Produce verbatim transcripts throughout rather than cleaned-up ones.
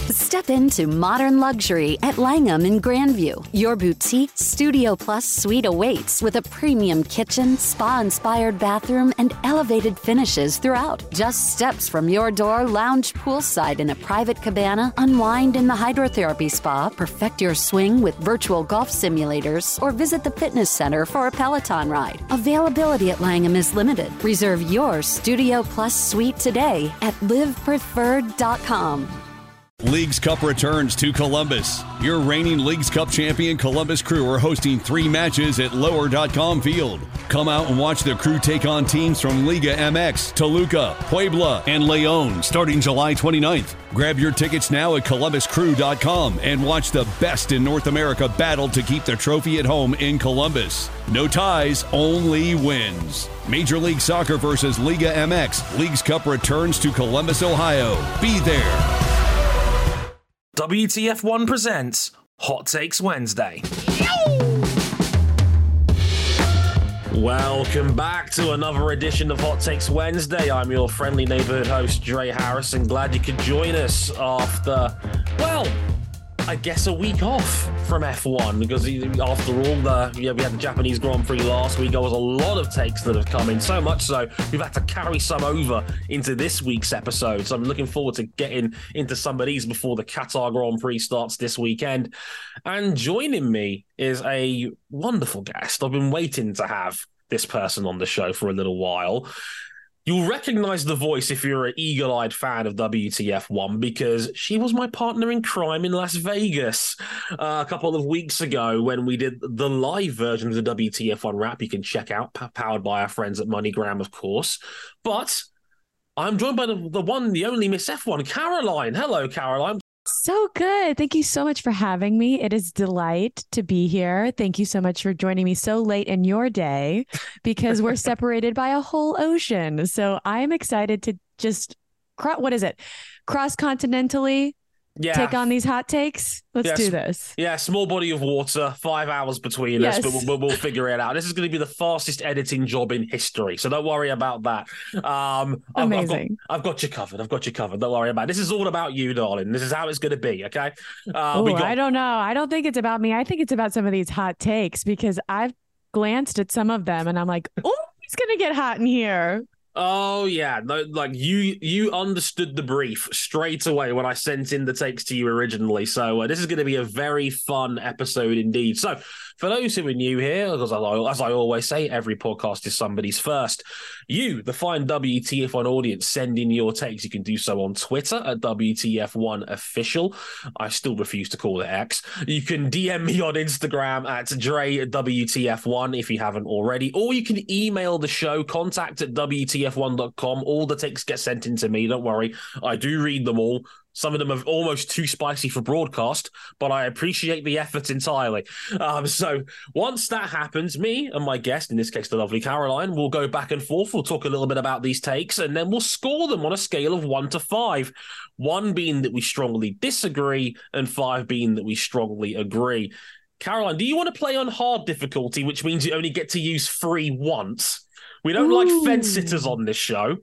Step into modern luxury at Langham in Grandview. Your boutique Studio Plus suite awaits with a premium kitchen, spa-inspired bathroom, and elevated finishes throughout. Just steps from your door, lounge poolside in a private cabana, unwind in the hydrotherapy spa, perfect your swing with virtual golf simulators, or visit the fitness center for a Peloton ride. Availability at Langham is limited. Reserve your Studio Plus suite today at live preferred dot com. Leagues Cup returns to Columbus. Your reigning Leagues Cup champion Columbus Crew are hosting three matches at lower dot com Field. Come out and watch the Crew take on teams from Liga M X, Toluca, Puebla, and Leon starting July twenty-ninth. Grab your tickets now at columbus crew dot com and watch the best in North America battle to keep the trophy at home in Columbus. No ties, only wins. Major League Soccer versus Liga M X. Leagues Cup returns to Columbus, Ohio. Be there. W T F one presents Hot Takes Wednesday. Welcome back to another edition of Hot Takes Wednesday. I'm your friendly neighborhood host, Dre Harrison. Glad you could join us after, well, I guess a week off from F one, because after all, the, yeah, we had the Japanese Grand Prix last week. There was a lot of takes that have come in, so much so we've had to carry some over into this week's episode. So I'm looking forward to getting into some of these before the Qatar Grand Prix starts this weekend. And joining me is a wonderful guest. I've been waiting to have this person on the show for a little while. You'll recognize the voice if you're an eagle-eyed fan of W T F one, because she was my partner in crime in Las Vegas uh, a couple of weeks ago when we did the live version of the W T F one wrap. You can check out, p- powered by our friends at MoneyGram, of course. But I'm joined by the, the one, the only Miss F one, Caroline. Hello, Caroline. So good. Thank you so much for having me. It is a delight to be here. Thank you so much for joining me so late in your day, because we're separated by a whole ocean. So I'm excited to just, cro- what is it? Cross-continentally Yeah. take on these hot takes. Let's Yes. do this. Yeah, small body of water, five hours between Yes. us, but we'll, we'll figure it out. This is going to be the fastest editing job in history, so don't worry about that. Um, I've, I've, got, Amazing. I've got you covered. I've got you covered. Don't worry about it. This is all about you, darling. This is how it's going to be, okay? Uh, Oh, we got, I don't know. I don't think it's about me. I think it's about some of these hot takes, because I've glanced at some of them and I'm like, oh, it's going to get hot in here. Oh yeah, no, like you you understood the brief straight away when I sent in the takes to you originally. So uh, this is going to be a very fun episode indeed. So for those who are new here, because I, as I always say, every podcast is somebody's first. You, the fine W T F one audience, send in your takes. You can do so on Twitter at W T F one official. I still refuse to call it X. You can D M me on Instagram at Dre W T F one if you haven't already, or you can email the show, contact at W T F one dot com. All the takes get sent in to me. Don't worry, I do read them all. Some of them are almost too spicy for broadcast, but I appreciate the effort entirely. Um, so once that happens, me and my guest, in this case the lovely Caroline, will go back and forth. We'll talk a little bit about these takes, and then we'll score them on a scale of one to five. One being that we strongly disagree, and five being that we strongly agree. Caroline, do you want to play on hard difficulty, which means you only get to use free once? We don't Ooh. like fence sitters on this show.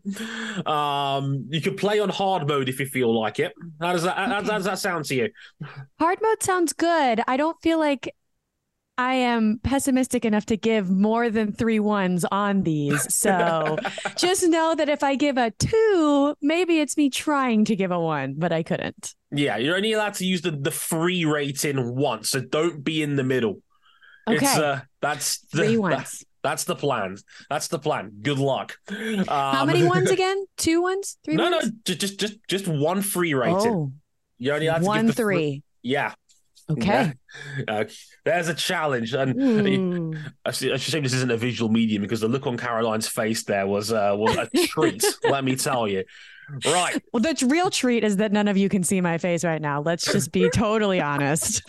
Um, you can play on hard mode if you feel like it. How does that? How, how does that sound to you? Hard mode sounds good. I don't feel like I am pessimistic enough to give more than three ones on these. So just know that if I give a two, maybe it's me trying to give a one, but I couldn't. Yeah, you're only allowed to use the, the free rating once, so don't be in the middle. Okay. It's, uh, that's the, Three that- ones. that's the plan. That's the plan. Good luck. Um, How many ones again? Two ones? Three No, ones? no, just just just just one free rating. Oh, You're only allowed to one, give the free- three. Yeah. Okay. Yeah. Uh, there's a challenge, and Ooh. I should I should say this isn't a visual medium, because the look on Caroline's face there was uh, was a treat. Let me tell you. Right. Well, the real treat is that none of you can see my face right now. Let's just be totally honest.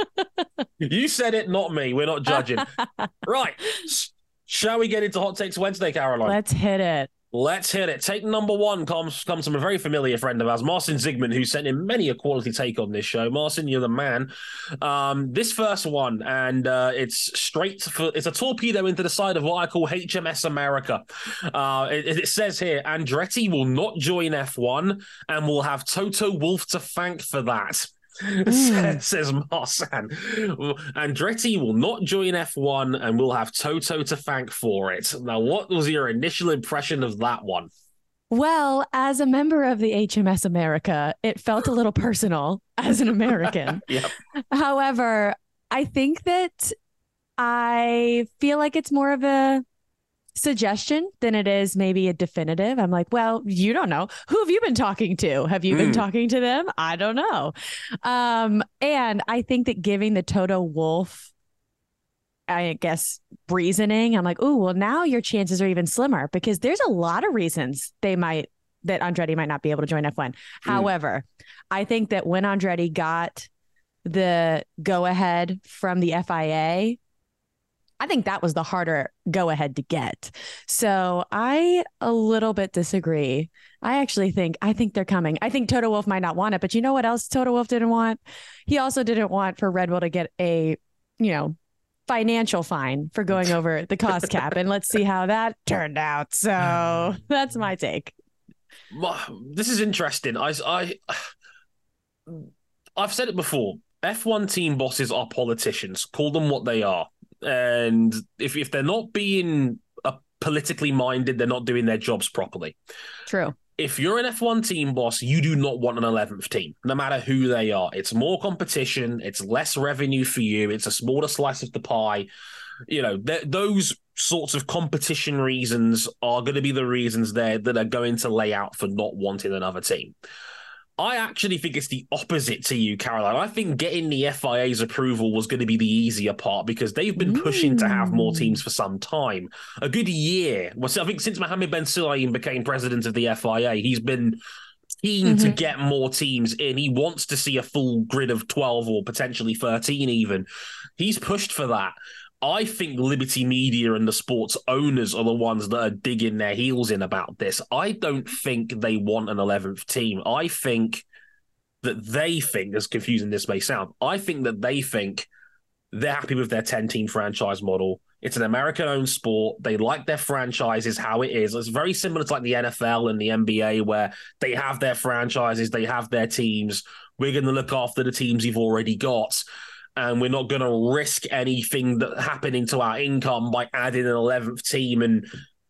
You said it, not me. We're not judging. Right. Shall we get into Hot Takes Wednesday, Caroline? Let's hit it. Let's hit it. Take number one comes comes from a very familiar friend of ours, Marcin Zygmunt, who sent in many a quality take on this show. Marcin, you're the man. Um, this first one, and uh, it's straight for it's a torpedo into the side of what I call H M S America. Uh, it, it says here, Andretti will not join F one and will have Toto Wolff to thank for that. Mm. Says Marcin. Andretti will not join F one and will have Toto to thank for it. Now, what was your initial impression of that one? Well, as a member of the H M S America, it felt a little personal as an American. Yep. However, I think that I feel like it's more of a suggestion than it is maybe a definitive. I'm like, well, you don't know. Who have you been talking to? Have you been mm. talking to them? I don't know. Um, and I think that giving the Toto Wolff, I guess, reasoning, I'm like, oh, well, now your chances are even slimmer because there's a lot of reasons they might, that Andretti might not be able to join F one. Mm. However, I think that when Andretti got the go ahead from the F I A, I think that was the harder go ahead to get. So I a little bit disagree. I actually think, I think they're coming. I think Toto Wolff might not want it, but you know what else Toto Wolff didn't want? He also didn't want for Red Bull to get a, you know, financial fine for going over the cost cap. And let's see how that turned out. So that's my take. This is interesting. I, I, I've said it before. F one team bosses are politicians. Call them what they are. And if if they're not being uh, politically minded, they're not doing their jobs properly. True. If you're an F one team boss, you do not want an eleventh team, no matter who they are. It's more competition. It's less revenue for you. It's a smaller slice of the pie. You know, th- those sorts of competition reasons are going to be the reasons there that are going to lay out for not wanting another team. I actually think it's the opposite to you, Caroline. I think getting the F I A's approval was going to be the easier part because they've been pushing mm. to have more teams for some time. A good year. Well, I think since Mohammed Ben Sulayem became president of the F I A, he's been keen mm-hmm. to get more teams in. He wants to see a full grid of twelve or potentially thirteen even. He's pushed for that. I think Liberty Media and the sports owners are the ones that are digging their heels in about this. I don't think they want an eleventh team. I think that they think, as confusing this may sound, I think that they think they're happy with their ten-team franchise model. It's an American-owned sport. They like their franchises how it is. It's very similar to like the N F L and the N B A where they have their franchises, they have their teams. We're going to look after the teams you've already got. And we're not going to risk anything that happening to our income by adding an eleventh team and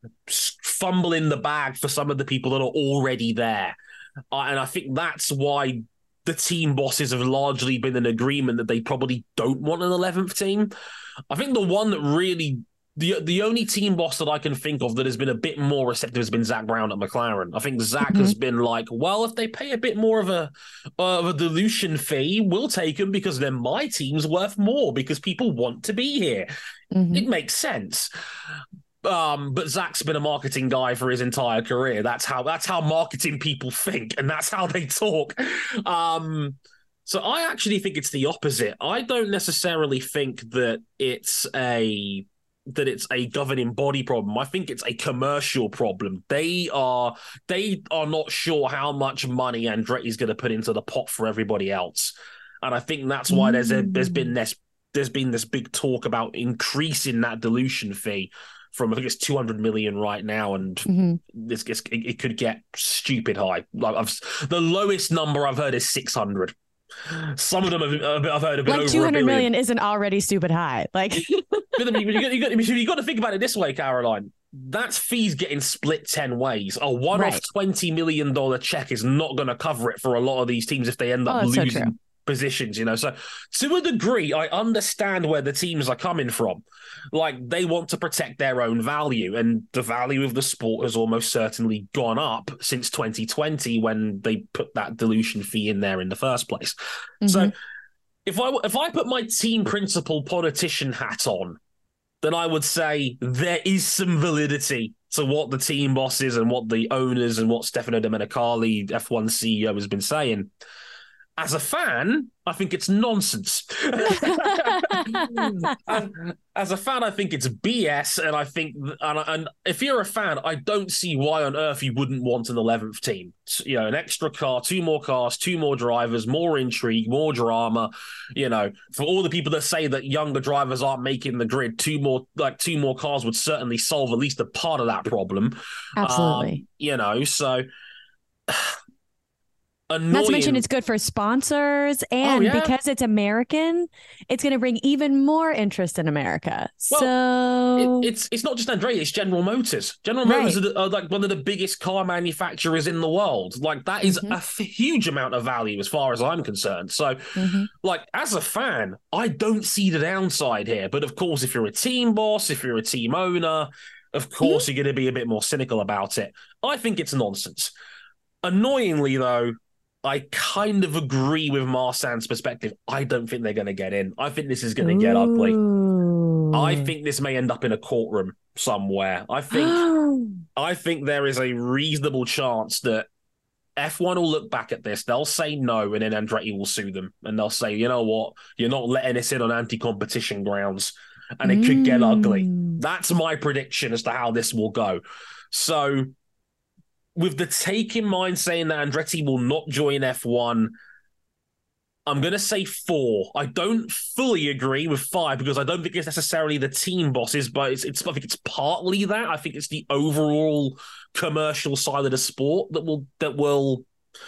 fumbling the bag for some of the people that are already there. Uh, and I think that's why the team bosses have largely been in agreement that they probably don't want an eleventh team. I think the one that really... The the only team boss that I can think of that has been a bit more receptive has been Zak Brown at McLaren. I think Zach mm-hmm. has been like, well, if they pay a bit more of a uh, of a dilution fee, we'll take them because then my team's worth more because people want to be here. Mm-hmm. It makes sense. Um, but Zach's been a marketing guy for his entire career. That's how that's how marketing people think, and that's how they talk. Um, so I actually think it's the opposite. I don't necessarily think that it's a that it's a governing body problem. I think it's a commercial problem. They are they are not sure how much money Andretti's going to put into the pot for everybody else, and I think that's why mm. there's a, there's been this there's been this big talk about increasing that dilution fee from I think it's two hundred million right now, and mm-hmm. this gets, it, it could get stupid high. Like I've, the lowest number I've heard is six hundred. Some of them have, I've heard a bit like over two hundred a billion. Million isn't already stupid high. Like you got, you, got, you got to think about it this way, Caroline. That's fees getting split ten ways. A one-off right. twenty million dollars check is not going to cover it for a lot of these teams if they end up oh, losing so positions, you know. So to a degree, I understand where the teams are coming from. Like they want to protect their own value, and the value of the sport has almost certainly gone up since twenty twenty when they put that dilution fee in there in the first place. Mm-hmm. So if I if I put my team principal politician hat on, then I would say there is some validity to what the team bosses and what the owners and what Stefano Domenicali, F one C E O, has been saying. As a fan, I think it's nonsense. as, as a fan, I think it's B S, and I think, and, and if you're a fan, I don't see why on earth you wouldn't want an eleventh team. You know, an extra car, two more cars, two more drivers, more intrigue, more drama. You know, for all the people that say that younger drivers aren't making the grid, two more like two more cars would certainly solve at least a part of that problem. Absolutely. Um, you know, so. Annoying. Not to mention it's good for sponsors, and oh, yeah? because it's American, it's going to bring even more interest in America. Well, so it, it's it's not just Andretti, it's General Motors. General right. Motors are, the, are like one of the biggest car manufacturers in the world. Like that is mm-hmm. a f- huge amount of value as far as I'm concerned. So, mm-hmm. like as a fan, I don't see the downside here. But of course, if you're a team boss, if you're a team owner, of course mm-hmm. you're going to be a bit more cynical about it. I think it's nonsense. Annoyingly, though, I kind of agree with Marsan's perspective. I don't think they're going to get in. I think this is going to get ugly. I think this may end up in a courtroom somewhere. I think I think there is a reasonable chance that F one will look back at this. They'll say no, and then Andretti will sue them. And they'll say, you know what? You're not letting us in on anti-competition grounds. And it could get ugly. That's my prediction as to how this will go. So with the take in mind saying that Andretti will not join F one, I'm going to say four. I don't fully agree with five because I don't think it's necessarily the team bosses, but it's, it's I think it's partly that. I think it's the overall commercial side of the sport that will that will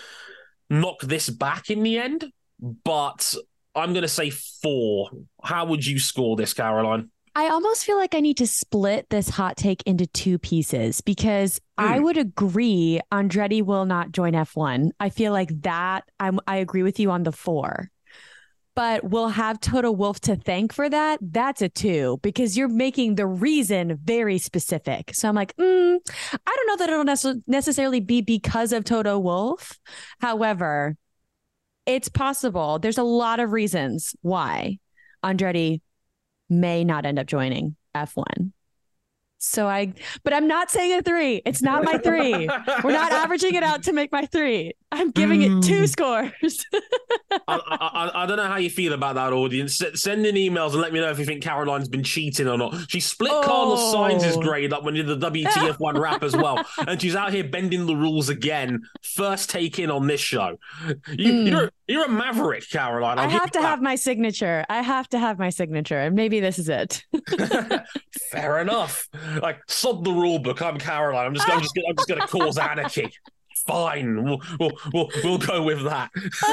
knock this back in the end. But I'm going to say four. How would you score this, Caroline? I almost feel like I need to split this hot take into two pieces because mm. I would agree Andretti will not join F one. I feel like that I'm, I agree with you on the four, but we'll have Toto Wolff to thank for that. That's a two because you're making the reason very specific. So I'm like, mm, I don't know that it'll nece- necessarily be because of Toto Wolff. However, it's possible. There's a lot of reasons why Andretti may not end up joining F one. So I, but I'm not saying a three. It's not my three. We're not averaging it out to make my three. I'm giving mm. it two scores. I, I, I don't know how you feel about that, audience. S- send in emails and let me know if you think Caroline's been cheating or not. She split oh. Carlos Sainz's grade up when he did the W T F one wrap as well. And she's out here bending the rules again. First take in on this show. You, mm. You're you're a maverick, Caroline. I'll I have to that. have my signature. I have to have my signature. And maybe this is it. Fair enough. Like, sod the rule book. I'm Caroline. I'm just, I'm just, I'm just going to cause anarchy. Fine, we'll, we'll we'll we'll go with that.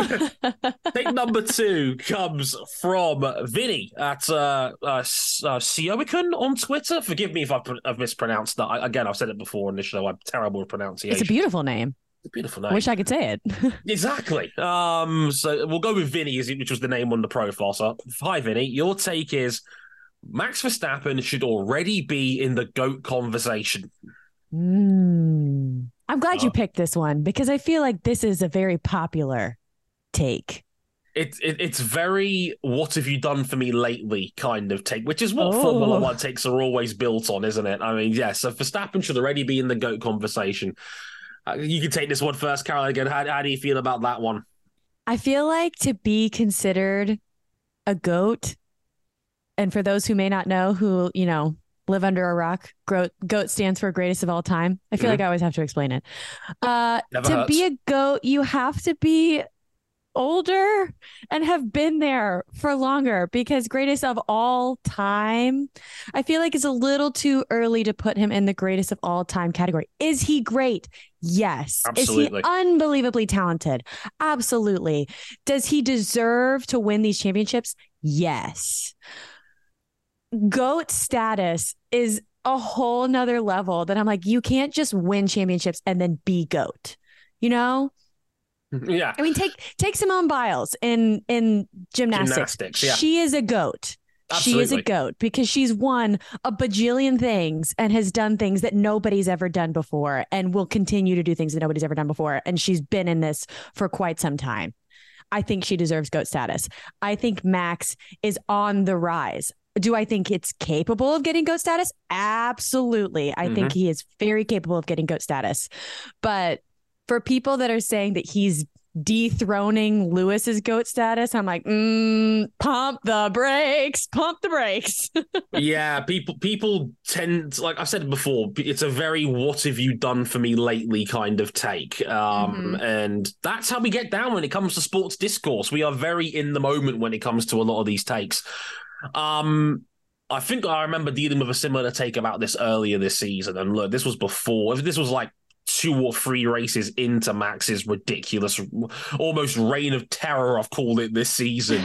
Take number two comes from Vinny at uh, uh, uh Sioicon on Twitter. Forgive me if I've, I've mispronounced that. I, again, I've said it before on this show. I'm terrible with pronunciation. It's a beautiful name. It's a beautiful name. Wish I could say it. Exactly. Um. So we'll go with Vinny, which was the name on the profile. So, hi, Vinny. Your take is Max Verstappen should already be in the GOAT conversation. Hmm. I'm glad oh. you picked this one because I feel like this is a very popular take. It, it It's very, what have you done for me lately kind of take, which is what oh. Formula One takes are always built on, isn't it? I mean, yeah, so Verstappen should already be in the GOAT conversation. Uh, you can take this one first, Carol. Again, how, how do you feel about that one? I feel like to be considered a GOAT, and for those who may not know, who, you know, live under a rock, GOAT stands for greatest of all time. I feel mm-hmm. like I always have to explain it. Uh, to hurts. be a GOAT, you have to be older and have been there for longer because greatest of all time, I feel like it's a little too early to put him in the greatest of all time category. Is he great? Yes. Absolutely. Is he unbelievably talented? Absolutely. Does he deserve to win these championships? Yes. GOAT status is a whole nother level that I'm like, you can't just win championships and then be GOAT, you know? Yeah. I mean, take take Simone Biles in, in gymnastics. Gymnastics, yeah. She is a GOAT. Absolutely. She is a GOAT because she's won a bajillion things and has done things that nobody's ever done before and will continue to do things that nobody's ever done before. And she's been in this for quite some time. I think she deserves GOAT status. I think Max is on the rise. Do I think it's capable of getting GOAT status? Absolutely. I mm-hmm. think he is very capable of getting GOAT status. But for people that are saying that he's dethroning Lewis's GOAT status. I'm like, mm, pump the brakes, pump the brakes. Yeah, people people tend, like I said before, it's a very "what have you done for me lately" kind of take. Um, mm-hmm. And that's how we get down when it comes to sports discourse. We are very in the moment when it comes to a lot of these takes. Um, I think I remember dealing with a similar take about this earlier this season. And look, this was before, this was like two or three races into Max's ridiculous, almost reign of terror, I've called it this season,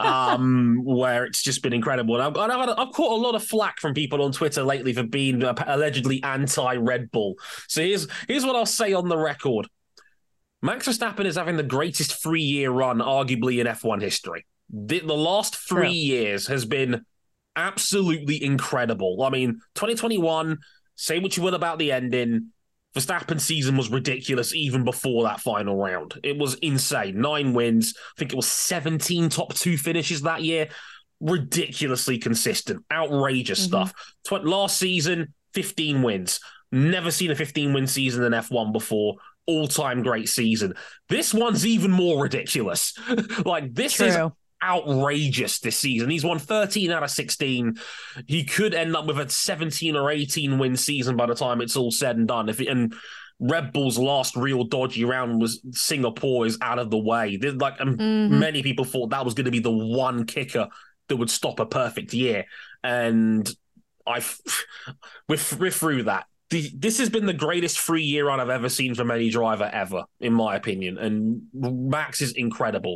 um, where it's just been incredible. And I've, I've, I've caught a lot of flack from people on Twitter lately for being allegedly anti-Red Bull. So here's, here's what I'll say on the record. Max Verstappen is having the greatest three-year run, arguably, in F one history. The, the last three True. years has been absolutely incredible. I mean, twenty twenty-one, say what you will about the ending, Verstappen's season was ridiculous even before that final round. It was insane. Nine wins. I think it was seventeen top two finishes that year. Ridiculously consistent. Outrageous mm-hmm. stuff. Tw- last season, fifteen wins. Never seen a fifteen-win season in F one before. All-time great season. This one's even more ridiculous. Like, this True. is outrageous this season. He's won thirteen out of sixteen. He could end up with a seventeen or eighteen win season by the time it's all said and done. If it, and Red Bull's last real dodgy round was Singapore is out of the way. There's like um, mm-hmm. many people thought that was going to be the one kicker that would stop a perfect year, and I we're, we're through that. The, this has been the greatest three-year run I've ever seen from any driver ever, in my opinion, and Max is incredible.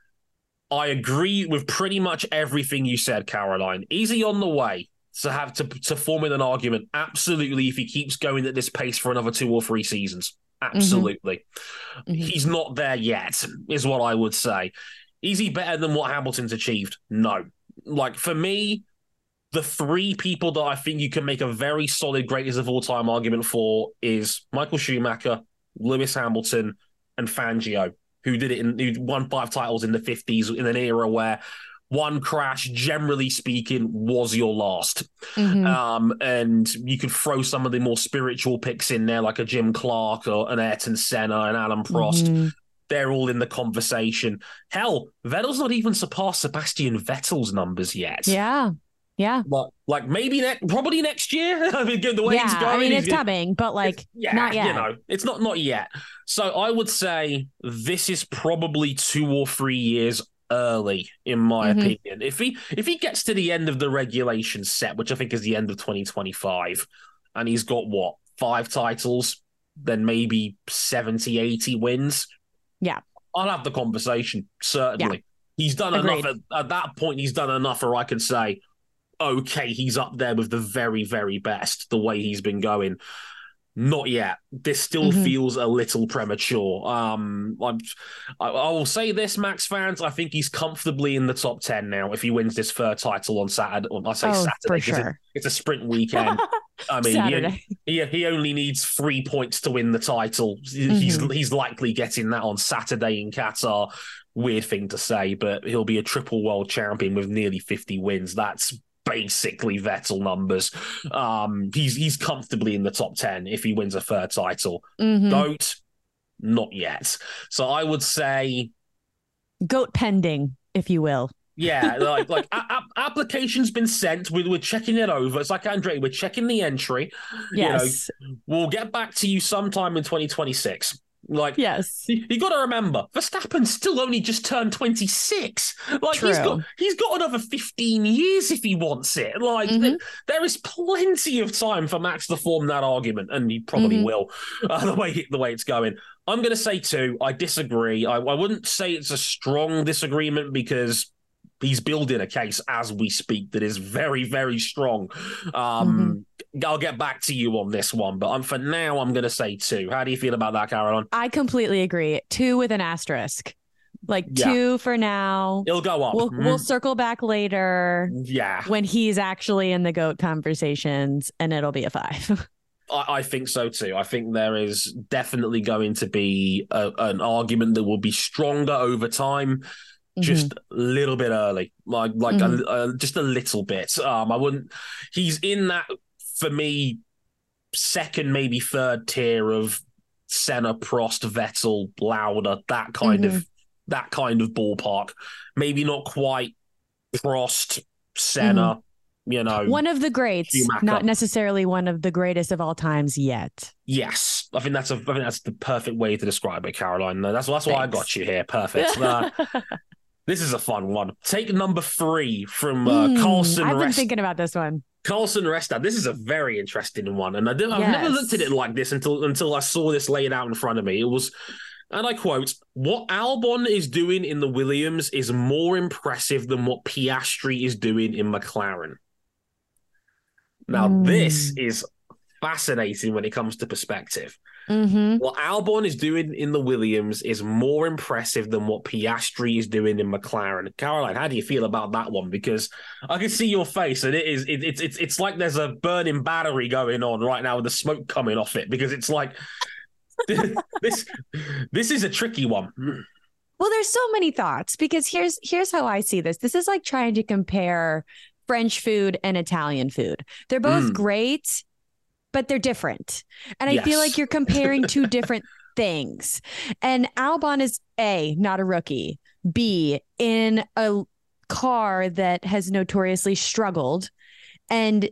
I agree with pretty much everything you said, Caroline. Easy on the way to have to, to form in an argument. Absolutely, if he keeps going at this pace for another two or three seasons. Absolutely. Mm-hmm. He's not there yet, is what I would say. Is he better than what Hamilton's achieved? No. Like, for me, the three people that I think you can make a very solid greatest of all time argument for is Michael Schumacher, Lewis Hamilton, and Fangio, who did it in, who won five titles in the fifties in an era where one crash, generally speaking, was your last. Mm-hmm. Um, and you could throw some of the more spiritual picks in there, like a Jim Clark or an Ayrton Senna and Alan Prost. Mm-hmm. They're all in the conversation. Hell, Vettel's not even surpassed Sebastian Vettel's numbers yet. Yeah. Yeah. Like, like maybe ne- probably next year. I mean, the way yeah, he's going. I mean, it's gonna, coming, but like, yeah, not yet. You know, it's not not yet. So I would say this is probably two or three years early, in my mm-hmm. opinion. If he if he gets to the end of the regulation set, which I think is the end of twenty twenty-five, and he's got what, five titles, then maybe seventy, eighty wins. Yeah. I'll have the conversation, certainly. Yeah. He's done Agreed. enough. At, at that point, he's done enough where I can say, okay, he's up there with the very, very best, the way he's been going. Not yet. This still mm-hmm. feels a little premature. Um, I'm, I, I will say this, Max fans, I think he's comfortably in the top ten now if he wins this third title on Saturday. I say oh, Saturday because sure. it, it's a sprint weekend. I mean, he, he, he only needs three points to win the title. Mm-hmm. He's, he's likely getting that on Saturday in Qatar. Weird thing to say, but he'll be a triple world champion with nearly fifty wins. That's basically Vettel numbers. Um, he's he's comfortably in the top ten if he wins a third title. Mm-hmm. GOAT, not yet. So I would say GOAT pending, if you will. Yeah, like like a- a- application's been sent. We're, we're checking it over. It's like Andre, we're checking the entry. Yes, you know, we'll get back to you sometime in twenty twenty-six. Like, yes, you, you got to remember, Verstappen's still only just turned twenty-six. Like, True. he's got he's got another fifteen years if he wants it. Like, mm-hmm. th- there is plenty of time for Max to form that argument, and he probably mm-hmm. will. Uh, the way the way it's going, I'm going to say two. I disagree. I, I wouldn't say it's a strong disagreement because he's building a case as we speak that is very, very strong. Um, mm-hmm. I'll get back to you on this one, but I'm, for now, I'm going to say two. How do you feel about that, Caroline? I completely agree. Two with an asterisk. Like yeah. two for now. It'll go up. We'll, mm. we'll circle back later. Yeah. When he's actually in the GOAT conversations, and it'll be a five. I, I think so too. I think there is definitely going to be a, an argument that will be stronger over time. Just mm-hmm. a little bit early, like like mm-hmm. a, a, just a little bit. Um, I wouldn't. He's in that for me second, maybe third tier of Senna, Prost, Vettel, Lauda, that kind mm-hmm. of that kind of ballpark. Maybe not quite Prost, Senna, mm-hmm. you know. One of the greats, Schumacher. Not necessarily one of the greatest of all times yet. Yes. I think that's a I think that's the perfect way to describe it, Caroline. That's, that's why I got you here. Perfect. Uh, this is a fun one. Take number three from uh, mm, Carlson I've been Rest- thinking about this one. Carlson Restad. This is a very interesting one. And I did, I've yes. never looked at it like this until until I saw this laid out in front of me. It was, and I quote, "What Albon is doing in the Williams is more impressive than what Piastri is doing in McLaren." Now, mm. this is fascinating when it comes to perspective. Mm-hmm. What Albon is doing in the Williams is more impressive than what Piastri is doing in McLaren. Caroline, how do you feel about that one? Because I can see your face, and it is it, it's it's it's like there's a burning battery going on right now with the smoke coming off it. Because it's like this this is a tricky one. Well, there's so many thoughts. Because here's here's how I see this. This is like trying to compare French food and Italian food. They're both mm. great, but they're different. And I yes. feel like you're comparing two different things. And Albon is A, not a rookie. B, in a car that has notoriously struggled. And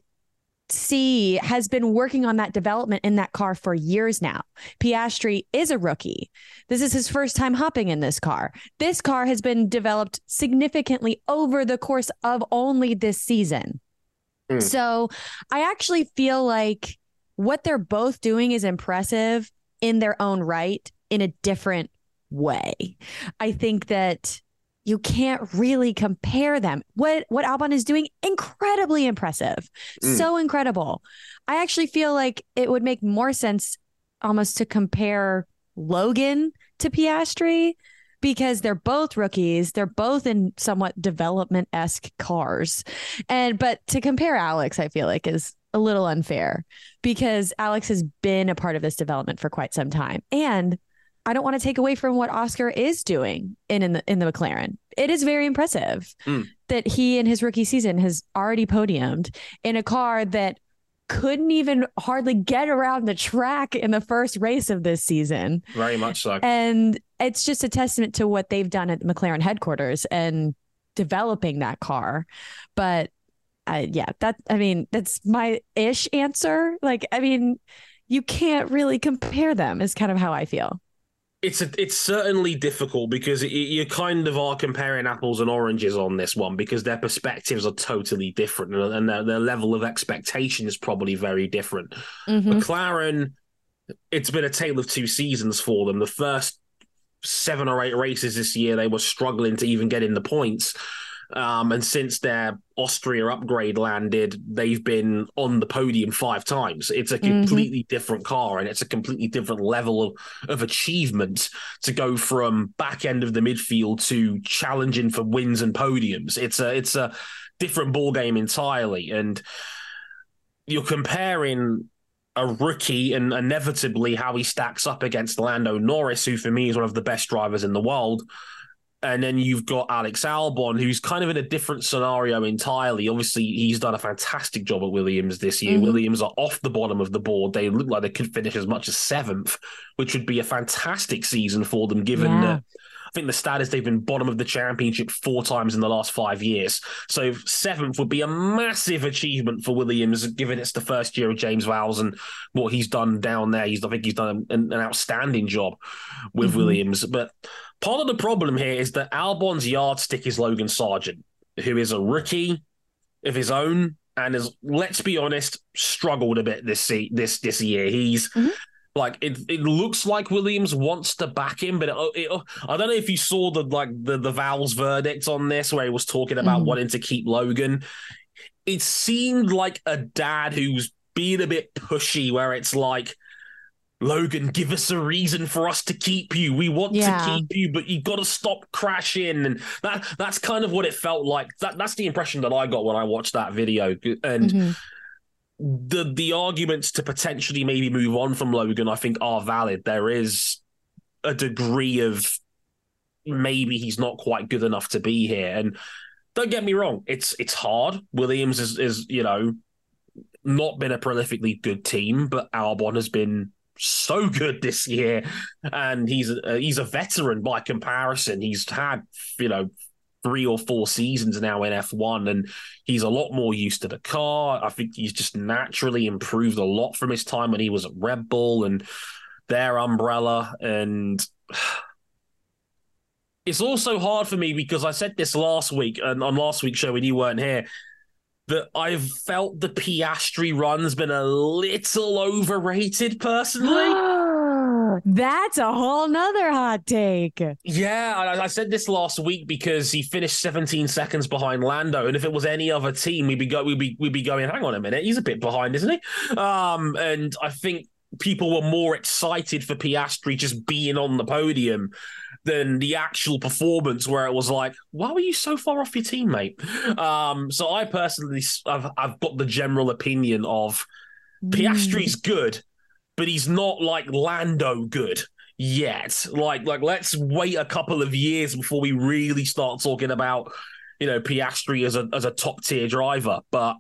C, has been working on that development in that car for years now. Piastri is a rookie. This is his first time hopping in this car. This car has been developed significantly over the course of only this season. Mm. So I actually feel like what they're both doing is impressive in their own right, in a different way. I think that you can't really compare them. What what Albon is doing, incredibly impressive. Mm. So incredible. I actually feel like it would make more sense almost to compare Logan to Piastri, because they're both rookies. They're both in somewhat development-esque cars. And but to compare Alex, I feel like is a little unfair, because Alex has been a part of this development for quite some time. And I don't want to take away from what Oscar is doing in, in the in the McLaren. It is very impressive mm. that he in his rookie season has already podiumed in a car that couldn't even hardly get around the track in the first race of this season. Very much so. And it's just a testament to what they've done at the McLaren headquarters and developing that car. But uh, yeah, that I mean, that's my ish answer. Like, I mean, you can't really compare them is kind of how I feel. It's a, it's certainly difficult because it, you kind of are comparing apples and oranges on this one, because their perspectives are totally different and their, their level of expectation is probably very different. Mm-hmm. McLaren, it's been a tale of two seasons for them. The first seven or eight races this year, they were struggling to even get in the points. Um, and since their Austria upgrade landed, they've been on the podium five times. It's a completely mm-hmm. different car, and it's a completely different level of, of achievement to go from back end of the midfield to challenging for wins and podiums. It's a it's a different ball game entirely, and you're comparing a rookie and inevitably how he stacks up against Lando Norris, who for me is one of the best drivers in the world. And then you've got Alex Albon, who's kind of in a different scenario entirely. Obviously, he's done a fantastic job at Williams this year. Mm-hmm. Williams are off the bottom of the board. They look like they could finish as much as seventh, which would be a fantastic season for them, given yeah. that I think the stat is they've been bottom of the championship four times in the last five years. So seventh would be a massive achievement for Williams, given it's the first year of James Vowles and what he's done down there. He's, I think he's done an, an outstanding job with mm-hmm. Williams. But part of the problem here is that Albon's yardstick is Logan Sargeant, who is a rookie of his own and is, let's be honest, struggled a bit this this this year. He's mm-hmm. like it. It looks like Williams wants to back him, but it, it, I don't know if you saw the like the the Vowles verdict on this, where he was talking about mm-hmm. wanting to keep Logan. It seemed like a dad who's being a bit pushy, where it's like, Logan, give us a reason for us to keep you. We want yeah. to keep you, but you've got to stop crashing. And that that's kind of what it felt like. That That's the impression that I got when I watched that video. And mm-hmm. the the arguments to potentially maybe move on from Logan, I think, are valid. There is a degree of maybe he's not quite good enough to be here. And don't get me wrong, it's it's hard. Williams is, is you know, not been a prolifically good team, but Albon has been so good this year, and he's a, he's a veteran by comparison. He's had, you know, three or four seasons now in F one, and he's a lot more used to the car. I think he's just naturally improved a lot from his time when he was at Red Bull and their umbrella. And it's also hard for me because I said this last week, and on last week's show when you weren't here, that I've felt the Piastri run's been a little overrated personally. That's a whole nother hot take. Yeah, I, I said this last week because he finished seventeen seconds behind Lando, and if it was any other team, we'd be go we'd be we'd be going, hang on a minute, he's a bit behind, isn't he? Um, and I think people were more excited for Piastri just being on the podium than the actual performance, where it was like, why were you so far off your teammate? Um, so I personally, I've, I've got the general opinion of Piastri's good, but he's not like Lando good yet. Like, like let's wait a couple of years before we really start talking about, you know, Piastri as a as a top tier driver. But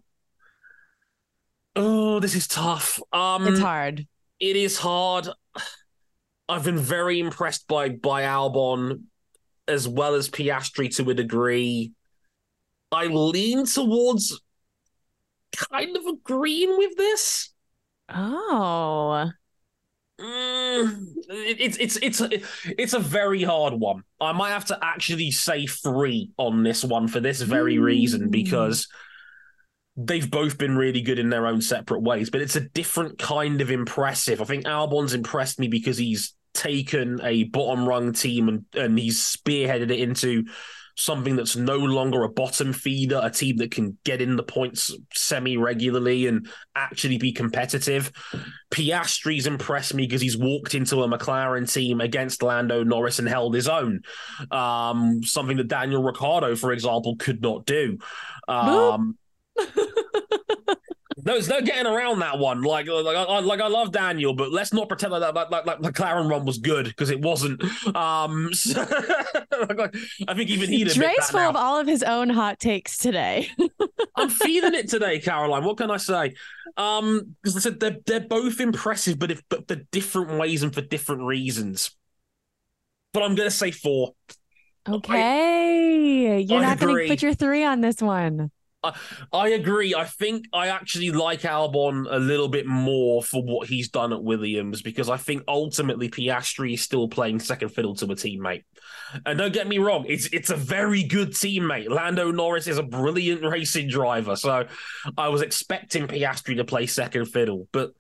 oh, this is tough. Um, it's hard. It is hard. I've been very impressed by by Albon as well as Piastri to a degree. I lean towards kind of agreeing with this. Oh. Mm, it, it's it's it's a, it's a very hard one. I might have to actually say three on this one for this very mm. reason, because they've both been really good in their own separate ways, but it's a different kind of impressive. I think Albon's impressed me because he's taken a bottom rung team and, and he's spearheaded it into something that's no longer a bottom feeder, a team that can get in the points semi-regularly and actually be competitive. Piastri's impressed me because he's walked into a McLaren team against Lando Norris and held his own, um, something that Daniel Ricciardo, for example, could not do. Um, There's no getting around that one. Like, like, I, like I love Daniel, but let's not pretend like that. Like, like, like the McLaren run was good, because it wasn't. Um, so, like, I think even he'd admit Dre's that full now. of all of his own hot takes today. I'm feeling it today, Caroline. What can I say? Um, because I said they're they're both impressive, but if but for different ways and for different reasons. But I'm gonna say four. Okay, I, you're I not going to agree. put your three on this one. I, I agree. I think I actually like Albon a little bit more for what he's done at Williams, because I think ultimately Piastri is still playing second fiddle to a teammate. And don't get me wrong, it's it's a very good teammate. Lando Norris is a brilliant racing driver, so I was expecting Piastri to play second fiddle. But,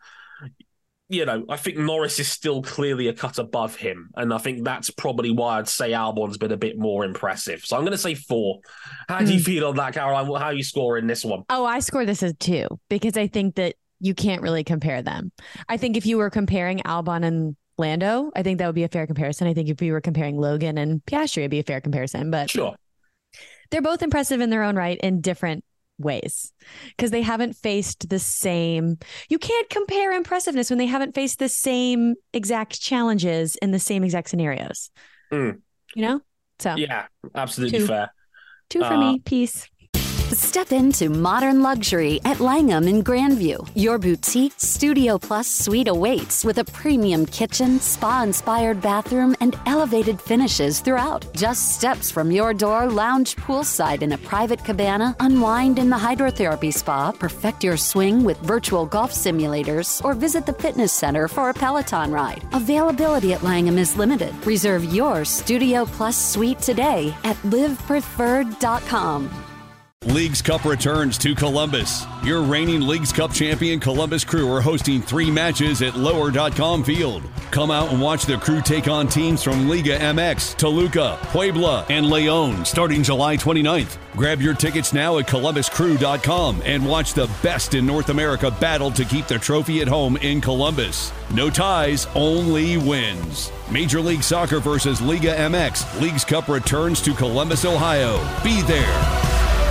you know, I think Norris is still clearly a cut above him, and I think that's probably why I'd say Albon's been a bit more impressive. So I'm going to say four. How do you mm. feel on that, Caroline? How are you scoring this one? Oh, I score this as two, because I think that you can't really compare them. I think if you were comparing Albon and Lando, I think that would be a fair comparison. I think if you were comparing Logan and Piastri, it'd be a fair comparison. But sure, they're both impressive in their own right in different ways, because they haven't faced the same. You can't compare impressiveness when they haven't faced the same exact challenges in the same exact scenarios. Mm. You know? So yeah, absolutely two. fair. Two for uh, me. Peace. Step into modern luxury at Langham in Grandview. Your boutique Studio Plus suite awaits with a premium kitchen, spa-inspired bathroom, and elevated finishes throughout. Just steps from your door, lounge poolside in a private cabana, unwind in the hydrotherapy spa, perfect your swing with virtual golf simulators, or visit the fitness center for a Peloton ride. Availability at Langham is limited. Reserve your Studio Plus suite today at live preferred dot com. Leagues Cup returns to Columbus. Your reigning Leagues Cup champion Columbus Crew are hosting three matches at lower dot com field. Come out and watch the Crew take on teams from Liga M X, Toluca, Puebla, and Leon starting July twenty-ninth. Grab your tickets now at columbus crew dot com and watch the best in North America battle to keep the trophy at home in Columbus. No ties, only wins. Major League Soccer versus Liga M X. Leagues Cup returns to Columbus, Ohio. Be there.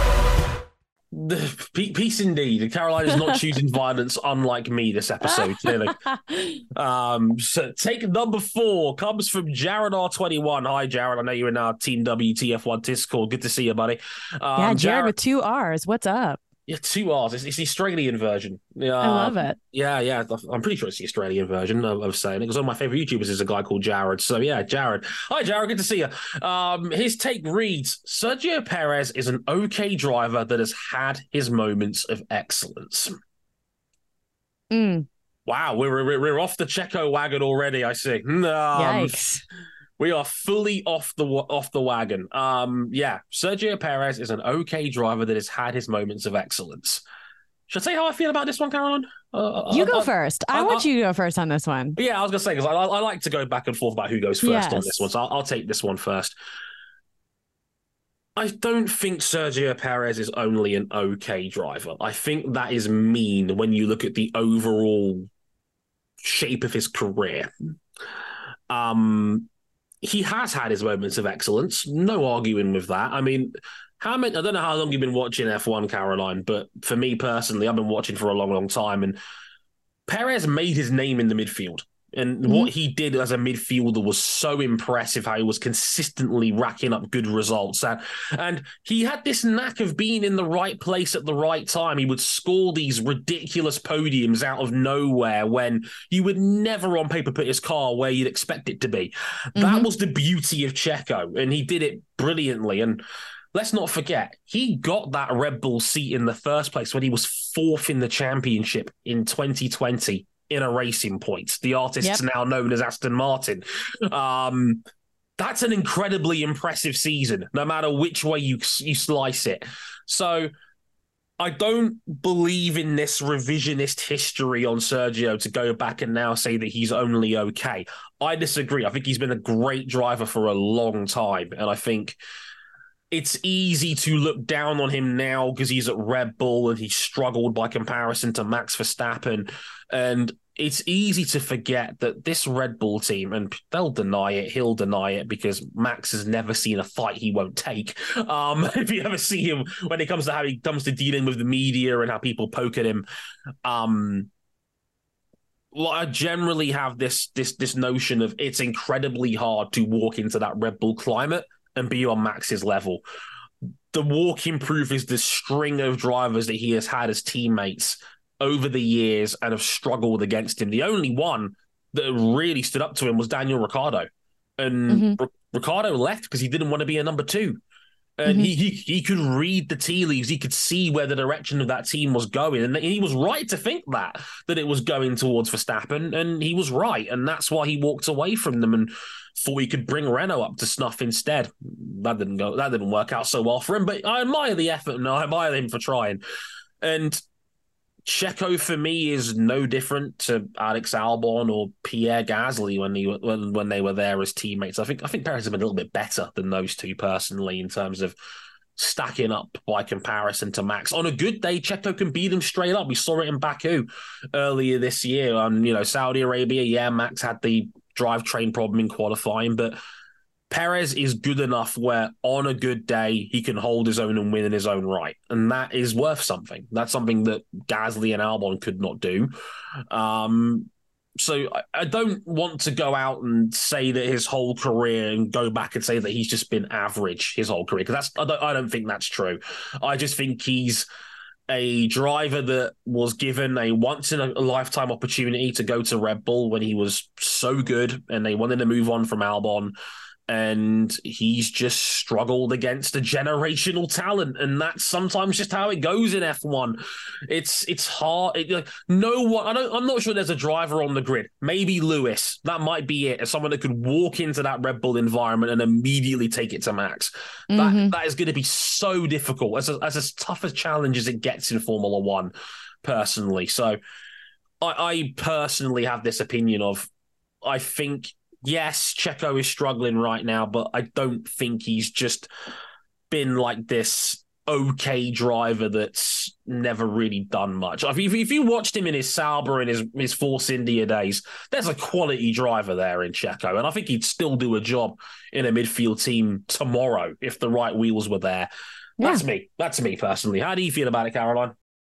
Peace indeed. Caroline is not choosing violence, unlike me this episode, clearly. Um, so take number four comes from Jared R twenty-one. Hi, Jared. I know you're in our Team W T F one Discord. Good to see you, buddy. Um, yeah, Jared, Jared with two R's. What's up? Yeah, two R's. It's, it's the Australian version. Yeah, I love it. Yeah, yeah. I'm pretty sure it's the Australian version of, of saying it because one of my favorite YouTubers is a guy called Jared. So yeah, Jared. Hi, Jared. Good to see you. Um, his take reads: Sergio Perez is an okay driver that has had his moments of excellence. Mm. Wow, we're, we're we're off the Checo wagon already. I see. Um, Yikes. We are fully off the off the wagon. Um, yeah, Sergio Perez is an okay driver that has had his moments of excellence. Should I say how I feel about this one, Caroline? Uh, you I, go I, first. I, I want I, you to go first on this one. Yeah, I was gonna say because I, I like to go back and forth about who goes first yes. on this one, so I'll, I'll take this one first. I don't think Sergio Perez is only an okay driver. I think that is mean when you look at the overall shape of his career. Um. He has had his moments of excellence. No arguing with that. I mean, how many? I don't know how long you've been watching F one, Caroline, but for me personally, I've been watching for a long, long time. And Perez made his name in the midfield. And mm-hmm. what he did as a midfielder was so impressive, how he was consistently racking up good results. And, and he had this knack of being in the right place at the right time. He would score these ridiculous podiums out of nowhere when you would never on paper put his car where you'd expect it to be. Mm-hmm. That was the beauty of Checo, and he did it brilliantly. And let's not forget, he got that Red Bull seat in the first place when he was fourth in the championship in twenty twenty. In a Racing Point, the artist's yep. now known as Aston Martin. Um, that's an incredibly impressive season, no matter which way you you slice it. So I don't believe in this revisionist history on Sergio to go back and now say that he's only okay. I disagree. I think he's been a great driver for a long time, and I think it's easy to look down on him now because he's at Red Bull and he struggled by comparison to Max Verstappen. And it's easy to forget that this Red Bull team, and they'll deny it, he'll deny it because Max has never seen a fight he won't take. Um, if you ever see him when it comes to how he comes to dealing with the media and how people poke at him, um, well, I generally have this this this notion of it's incredibly hard to walk into that Red Bull climate and be on Max's level. The walking proof is the string of drivers that he has had as teammates over the years and have struggled against him. The only one that really stood up to him was Daniel Ricciardo. And mm-hmm. R- Ricciardo left because he didn't want to be a number two. And mm-hmm. he, he he could read the tea leaves. He could see where the direction of that team was going. And he was right to think that, that it was going towards Verstappen. And he was right. And that's why he walked away from them and thought he could bring Renault up to snuff instead. That didn't go. That didn't work out so well for him. But I admire the effort and I admire him for trying. And Checo for me is no different to Alex Albon or Pierre Gasly when he when when they were there as teammates. I think I think Perez has been a little bit better than those two personally in terms of stacking up by comparison to Max. On a good day, Checo can beat him straight up. We saw it in Baku earlier this year. Um, you know, Saudi Arabia, yeah, Max had the drivetrain problem in qualifying, but Perez is good enough where on a good day, he can hold his own and win in his own right. And that is worth something. That's something that Gasly and Albon could not do. Um, so I, I don't want to go out and say that his whole career and go back and say that he's just been average his whole career, because that's I don't, I don't think that's true. I just think he's a driver that was given a once-in-a-lifetime opportunity to go to Red Bull when he was so good and they wanted to move on from Albon. And he's just struggled against a generational talent, and that's sometimes just how it goes in F one. It's it's hard. It, like, no one. I don't. I'm not sure there's a driver on the grid. Maybe Lewis. That might be it. As someone that could walk into that Red Bull environment and immediately take it to Max. Mm-hmm. That that is going to be so difficult. As a, as as tough a challenge as it gets in Formula One, personally. So, I, I personally have this opinion of. I think. Yes, Checo is struggling right now, but I don't think he's just been like this okay driver that's never really done much. If you, if you watched him in his Sauber and his, his Force India days, there's a quality driver there in Checo, and I think he'd still do a job in a midfield team tomorrow if the right wheels were there. Yeah. That's me. That's me personally. How do you feel about it, Caroline?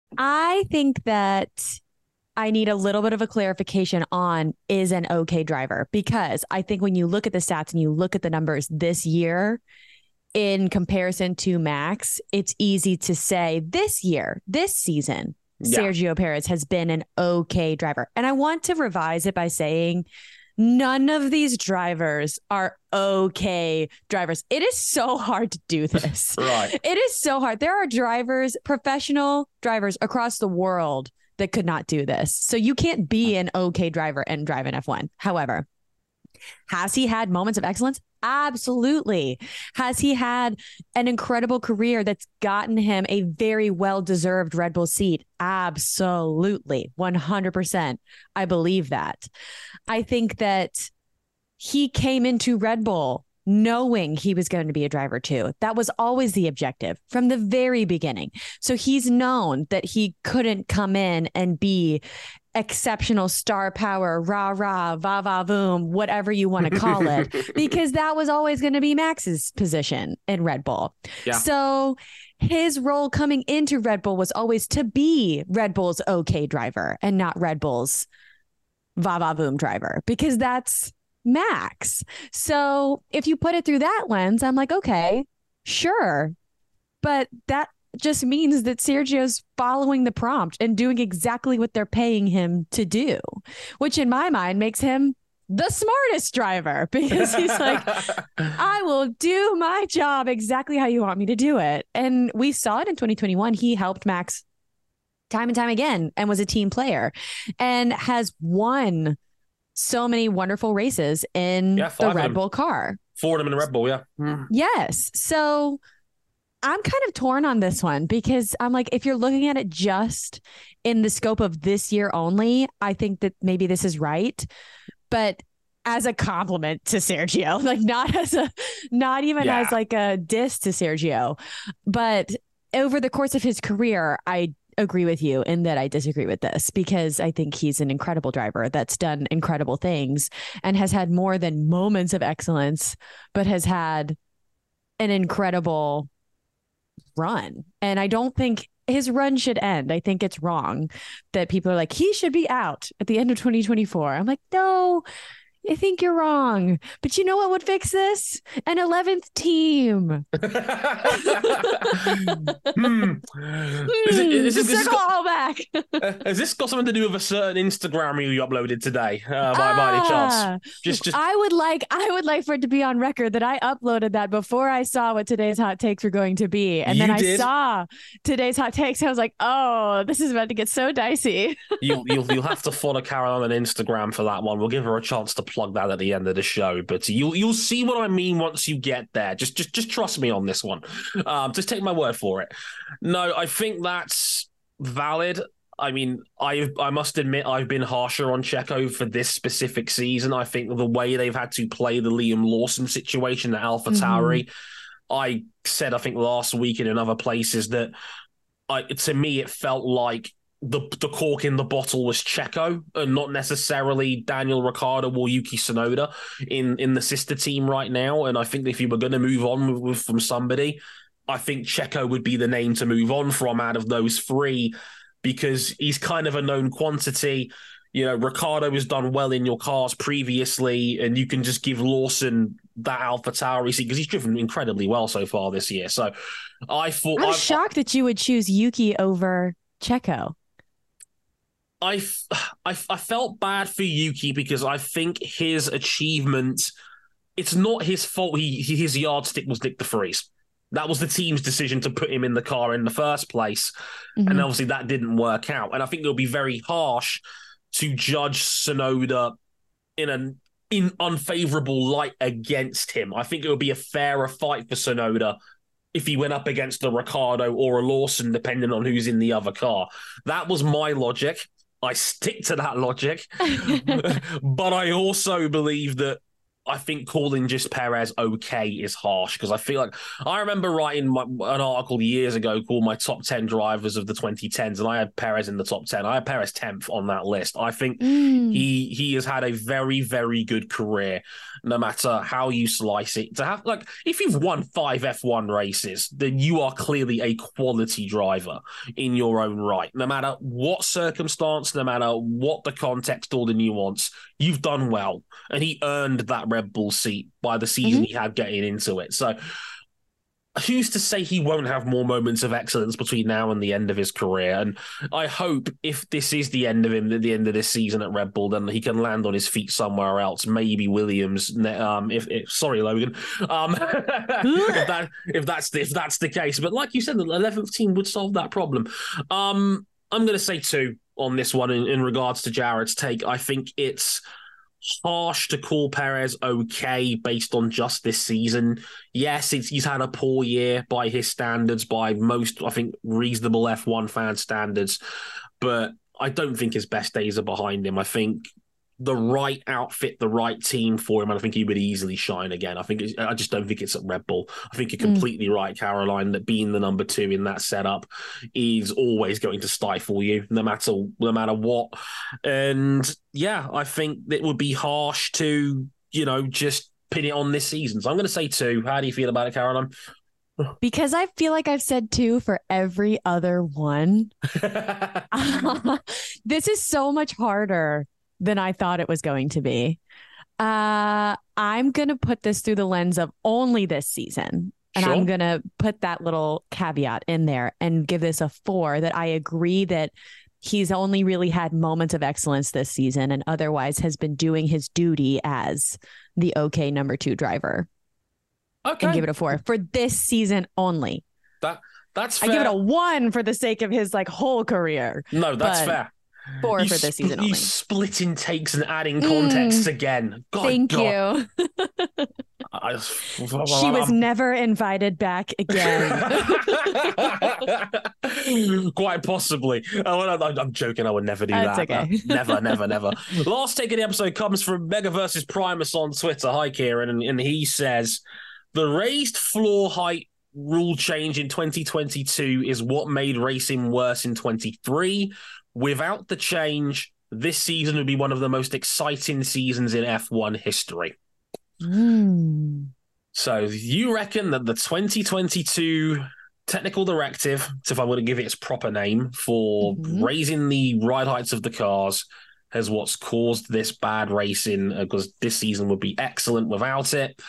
I think that I need a little bit of a clarification on is an okay driver, because I think when you look at the stats and you look at the numbers this year, in comparison to Max, it's easy to say this year, this season, yeah. Sergio Perez has been an okay driver. And I want to revise it by saying none of these drivers are okay drivers. It is so hard to do this. Right. It is so hard. There are drivers, professional drivers across the world that could not do this. So you can't be an okay driver and drive an F one. However, has he had moments of excellence? Absolutely. Has he had an incredible career that's gotten him a very well-deserved Red Bull seat? Absolutely. one hundred percent. I believe that. I think that he came into Red Bull knowing he was going to be a driver too. That was always the objective from the very beginning. So he's known that he couldn't come in and be exceptional star power, rah, rah, va, va, boom, whatever you want to call it, because that was always going to be Max's position in Red Bull. Yeah. So his role coming into Red Bull was always to be Red Bull's okay driver and not Red Bull's va, va, boom driver, because that's Max. So if you put it through that lens, I'm like, okay, sure. But that just means that Sergio's following the prompt and doing exactly what they're paying him to do, which in my mind makes him the smartest driver, because he's like, I will do my job exactly how you want me to do it. And we saw it in twenty twenty-one. He helped Max time and time again and was a team player and has won so many wonderful races in yeah, the Red Bull car. Four of them in the Red Bull, yeah. Mm. Yes. So I'm kind of torn on this one, because I'm like, if you're looking at it just in the scope of this year only, I think that maybe this is right. But as a compliment to Sergio, like not as a, not even yeah. as like a diss to Sergio, but over the course of his career, I agree with you in that I disagree with this, because I think he's an incredible driver that's done incredible things and has had more than moments of excellence, but has had an incredible run. And I don't think his run should end. I think it's wrong that people are like, he should be out at the end of twenty twenty-four. I'm like, no, I think you're wrong. But you know what would fix this? An eleventh team. hmm. Is it, is Just this, circle got, all back. uh, has this got something to do with a certain Instagram reel you uploaded today? Uh, by, ah, by any chance? Just, just. I would like, I would like for it to be on record that I uploaded that before I saw what today's hot takes were going to be, and then I did? saw today's hot takes. I was like, oh, this is about to get so dicey. you'll, you'll, you'll have to follow Caroline on Instagram for that one. We'll give her a chance to plug that at the end of the show, but you'll you'll see what I mean once you get there. Just just just trust me on this one. Um, just take my word for it. No, I think that's valid. I mean, I I must admit I've been harsher on Checo for this specific season. I think the way they've had to play the Liam Lawson situation at AlphaTauri, mm-hmm. I said I think last week and in other places that I, to me it felt like the the cork in the bottle was Checo and not necessarily Daniel Ricciardo or Yuki Tsunoda in, in the sister team right now. And I think if you were going to move on with, with, from somebody, I think Checo would be the name to move on from out of those three, because he's kind of a known quantity. You know, Ricciardo has done well in your cars previously, and you can just give Lawson that AlphaTauri seat because he's driven incredibly well so far this year. So I thought... I'm I've, shocked that you would choose Yuki over Checo. I, I, I felt bad for Yuki because I think his achievement, it's not his fault. He, his yardstick was Nick de Vries. That was the team's decision to put him in the car in the first place. Mm-hmm. And obviously that didn't work out. And I think it'll be very harsh to judge Tsunoda in an in unfavorable light against him. I think it would be a fairer fight for Tsunoda if he went up against a Ricciardo or a Lawson, depending on who's in the other car. That was my logic. I stick to that logic. But I also believe that I think calling just Perez okay is harsh, because I feel like I remember writing my, an article years ago called My Top ten Drivers of the twenty tens, and I had Perez in the top ten. I had Perez tenth on that list. I think mm. he he has had a very, very good career, no matter how you slice it. To have, like, if you've won five F one races, then you are clearly a quality driver in your own right. No matter what circumstance, no matter what the context or the nuance, you've done well. And he earned that Red Bull seat by the season mm-hmm. he had getting into it. So who's to say he won't have more moments of excellence between now and the end of his career? And I hope if this is the end of him at the end of this season at Red Bull, then he can land on his feet somewhere else. Maybe Williams. Um, if, if sorry, Logan. Um, if that if that's the, if that's the case, but like you said, the eleventh team would solve that problem. Um, I'm going to say two on this one in, in regards to Jared's take. I think it's harsh to call Perez okay based on just this season. Yes, it's, he's had a poor year by his standards, by most, I think, reasonable F one fan standards, but I don't think his best days are behind him. I think the right outfit, the right team for him, and I think he would easily shine again. I think I just don't think it's at Red Bull. I think you're completely mm. right, Caroline, that being the number two in that setup is always going to stifle you, no matter no matter what. And yeah, I think it would be harsh to, you know, just pin it on this season. So I'm going to say two. How do you feel about it, Caroline? Because I feel like I've said two for every other one. This is so much harder than I thought it was going to be. Uh, I'm going to put this through the lens of only this season. And sure. I'm going to put that little caveat in there and give this a four, that I agree that he's only really had moments of excellence this season and otherwise has been doing his duty as the okay number two driver. Okay. And give it a four for this season only. That that's fair. I give it a one for the sake of his like whole career. No, that's fair. Four you for this season spl- only. You splitting takes and adding contexts mm, again. God, thank God. you. I, well, she was I'm... never invited back again. Quite possibly. Oh, I'm, I'm joking. I would never do That's that. Okay. Never, never, never. Last take of the episode comes from Mega versus Primus on Twitter. Hi, Kieran. And, and he says, the raised floor height rule change in twenty twenty-two is what made racing worse in twenty-three. Without the change, this season would be one of the most exciting seasons in F one history. Mm. So you reckon that the twenty twenty-two technical directive, so if I were to give it its proper name, for mm-hmm. raising the ride heights of the cars has what's caused this bad racing, because this season would be excellent without it.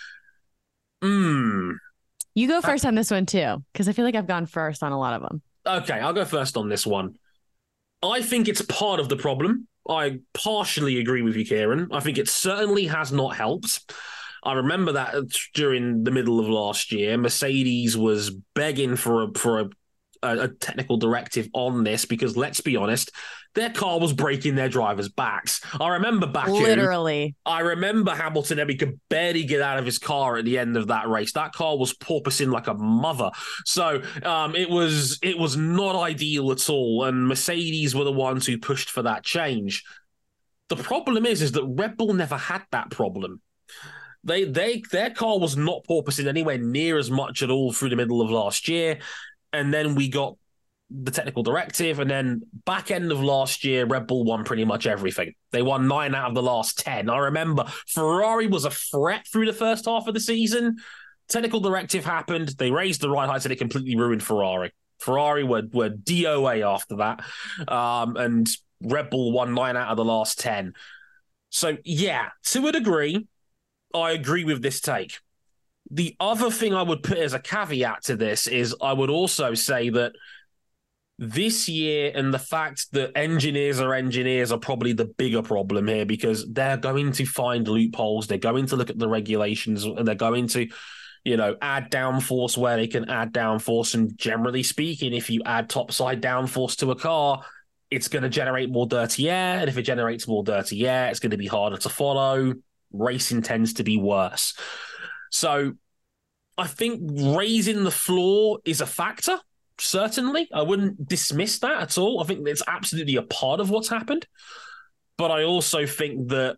Hmm. You go first uh, on this one too, because I feel like I've gone first on a lot of them. Okay, I'll go first on this one. I think it's part of the problem. I partially agree with you, Kieran. I think it certainly has not helped. I remember that during the middle of last year, Mercedes was begging for a for a, a technical directive on this because, let's be honest, their car was breaking their drivers' backs. I remember back Literally. In, I remember Hamilton, he could barely get out of his car at the end of that race. That car was porpoising like a mother. So um, it was it was not ideal at all. And Mercedes were the ones who pushed for that change. The problem is, is that Red Bull never had that problem. They they their car was not porpoising anywhere near as much at all through the middle of last year. And then we got the technical directive, and then back end of last year, Red Bull won pretty much everything. They won nine out of the last ten. I remember Ferrari was a threat through the first half of the season. Technical directive happened. They raised the ride heights and it completely ruined Ferrari. Ferrari were, were D O A after that. Um, and Red Bull won nine out of the last ten. So yeah, to a degree, I agree with this take. The other thing I would put as a caveat to this is I would also say that this year, and the fact that engineers are engineers are probably the bigger problem here, because they're going to find loopholes. They're going to look at the regulations, and they're going to, you know, add downforce where they can add downforce. And generally speaking, if you add topside downforce to a car, it's going to generate more dirty air. And if it generates more dirty air, it's going to be harder to follow. Racing tends to be worse. So I think raising the floor is a factor. Certainly, I wouldn't dismiss that at all. I think it's absolutely a part of what's happened. But I also think that